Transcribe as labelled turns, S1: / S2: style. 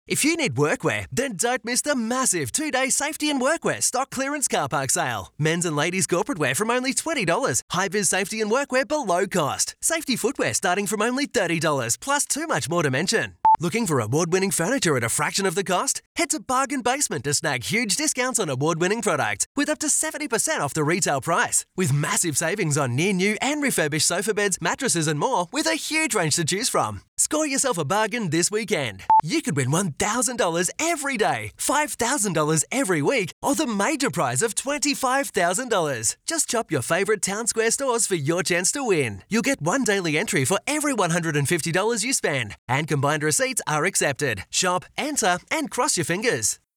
S1: If you need workwear, then don't miss the massive 2-day safety and workwear stock clearance car park sale. Men's and ladies' corporate wear from only $20. High-vis safety and workwear below cost. Safety footwear starting from only $30, plus too much more to mention. Looking for award-winning furniture at a fraction of the cost? Head to Bargain Basement to snag huge discounts on award-winning products with up to 70% off the retail price. With massive savings on near new and refurbished sofa beds, mattresses and more with a huge range to choose from. Score yourself a bargain this weekend. You could win $1,000 every day, $5,000 every week, or the major prize of $25,000. Just shop your favourite Town Square stores for your chance to win. You'll get one daily entry for every $150 you spend, and combined receipts are accepted. Shop, enter, and cross your fingers.